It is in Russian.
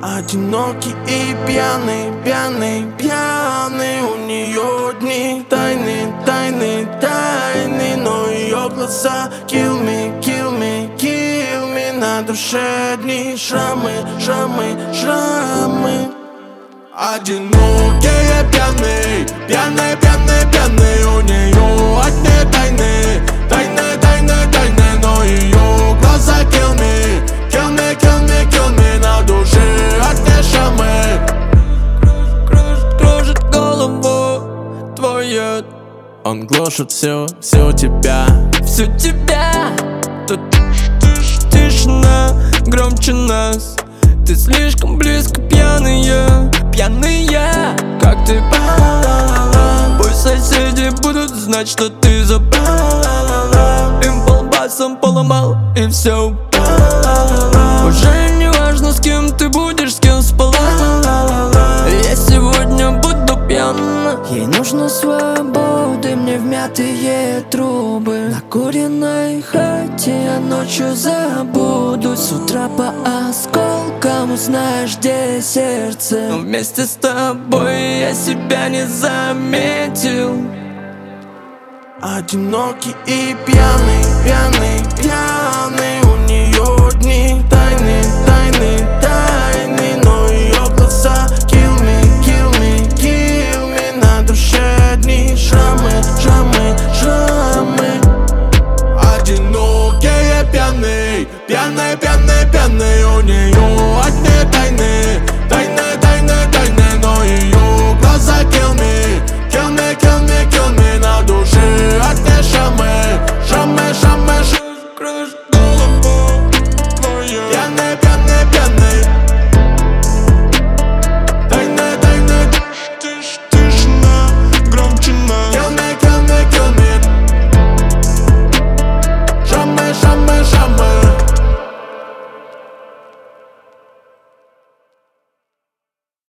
Одинокий и пьяный, пьяный, пьяный. У нее дни тайны, тайны, тайны. Но ее глаза kill me, kill me, kill me. На душе дни шрамы, шрамы, шрамы. Одинокий и пьяный, пьяный, пьяный, пьяный. У нее одни тайны, тайны, тайны, тайны. Но ее глаза kill me, kill me, kill me, kill me. На душе одни шрамы. Кружит голову твою. Он глушит всю тебя. Всю тебя. Тут тишина громче нас. Ты слишком близко, пьяные, пьяные. Как ты пусть соседи будут знать, что ты забрала. Им полбасом поломал и все. Уже не важно, с кем ты будешь, с кем спала. Я сегодня буду пьян. Ей нужна свобода, мне вмятые трубы. На куриной хате я ночью забуду. С утра по осколкам узнаешь, где сердце. Но вместе с тобой я себя не заметил. Одинокий и пьяный, пьяный, пьяный. У нее дни тайны, тайны, тайны. Но ее глаза kill me, kill me, kill me. На душе дни шрамы, шрамы, шрамы. Одинокий и пьяный, пьяный, пьяный, пьяный.